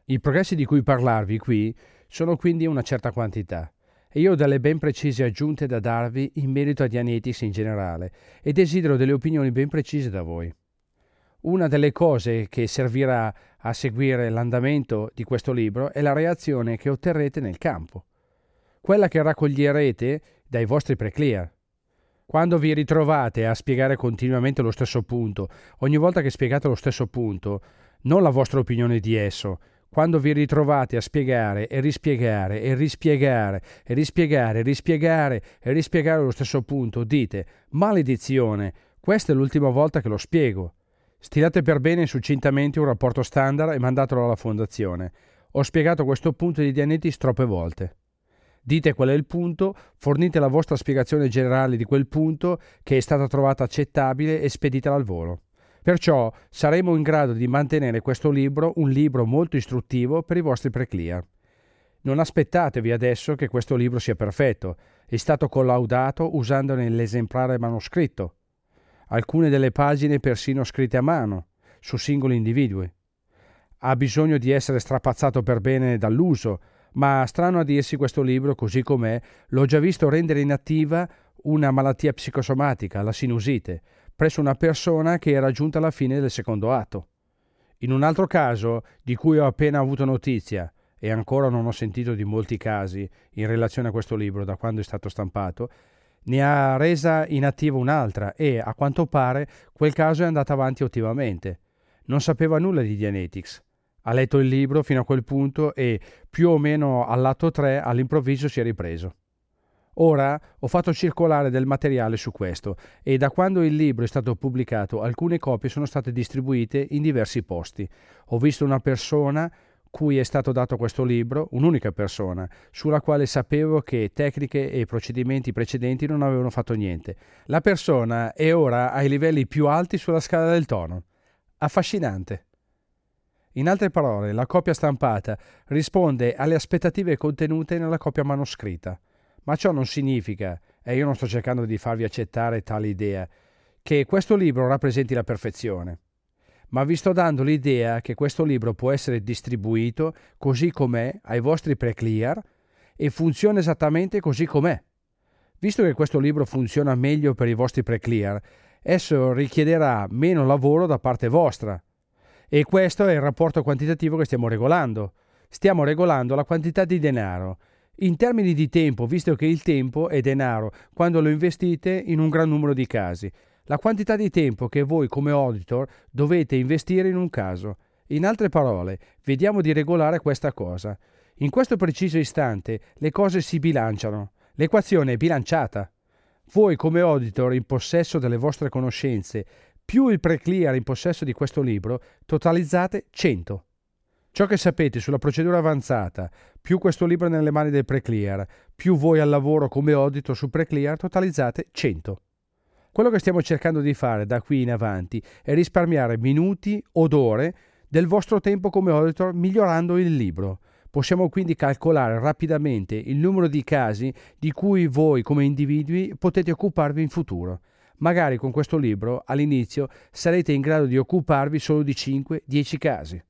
I progressi di cui parlarvi qui sono quindi una certa quantità e io ho delle ben precise aggiunte da darvi in merito a Dianetics in generale e desidero delle opinioni ben precise da voi. Una delle cose che servirà a seguire l'andamento di questo libro è la reazione che otterrete nel campo, quella che raccoglierete dai vostri pre-clear. Quando vi ritrovate a spiegare continuamente lo stesso punto, ogni volta che spiegate lo stesso punto, non la vostra opinione di esso, quando vi ritrovate a spiegare e rispiegare e rispiegare e rispiegare e rispiegare e rispiegare lo stesso punto, dite: maledizione, questa è l'ultima volta che lo spiego. Stilate per bene succintamente un rapporto standard e mandatelo alla fondazione. Ho spiegato questo punto di Dianetics troppe volte. Dite qual è il punto, fornite la vostra spiegazione generale di quel punto che è stata trovata accettabile e speditela al volo. Perciò saremo in grado di mantenere questo libro un libro molto istruttivo per i vostri pre-clear. Non aspettatevi adesso che questo libro sia perfetto, è stato collaudato usandone l'esemplare manoscritto. Alcune delle pagine persino scritte a mano, su singoli individui. Ha bisogno di essere strapazzato per bene dall'uso, ma strano a dirsi questo libro, così com'è, l'ho già visto rendere inattiva una malattia psicosomatica, la sinusite, presso una persona che era giunta alla fine del secondo atto. In un altro caso, di cui ho appena avuto notizia, e ancora non ho sentito di molti casi in relazione a questo libro da quando è stato stampato, ne ha resa inattiva un'altra e, a quanto pare, quel caso è andato avanti ottimamente. Non sapeva nulla di Dianetics. Ha letto il libro fino a quel punto e, più o meno all'atto 3, all'improvviso si è ripreso. Ora ho fatto circolare del materiale su questo e da quando il libro è stato pubblicato alcune copie sono state distribuite in diversi posti. Ho visto una persona cui è stato dato questo libro, un'unica persona, sulla quale sapevo che tecniche e procedimenti precedenti non avevano fatto niente. La persona è ora ai livelli più alti sulla scala del tono. Affascinante. In altre parole, la copia stampata risponde alle aspettative contenute nella copia manoscritta. Ma ciò non significa, e io non sto cercando di farvi accettare tale idea, che questo libro rappresenti la perfezione. Ma vi sto dando l'idea che questo libro può essere distribuito così com'è ai vostri pre-clear e funziona esattamente così com'è. Visto che questo libro funziona meglio per i vostri pre-clear, esso richiederà meno lavoro da parte vostra. E questo è il rapporto quantitativo che stiamo regolando. Stiamo regolando la quantità di denaro. In termini di tempo, visto che il tempo è denaro quando lo investite in un gran numero di casi. La quantità di tempo che voi come auditor dovete investire in un caso. In altre parole, vediamo di regolare questa cosa. In questo preciso istante le cose si bilanciano. L'equazione è bilanciata. Voi come auditor in possesso delle vostre conoscenze, più il pre-clear in possesso di questo libro, totalizzate 100. Ciò che sapete sulla procedura avanzata, più questo libro nelle mani del pre-clear, più voi al lavoro come auditor sul pre-clear, totalizzate 100. Quello che stiamo cercando di fare da qui in avanti è risparmiare minuti od ore del vostro tempo come auditor migliorando il libro. Possiamo quindi calcolare rapidamente il numero di casi di cui voi come individui potete occuparvi in futuro. Magari con questo libro all'inizio sarete in grado di occuparvi solo di 5-10 casi.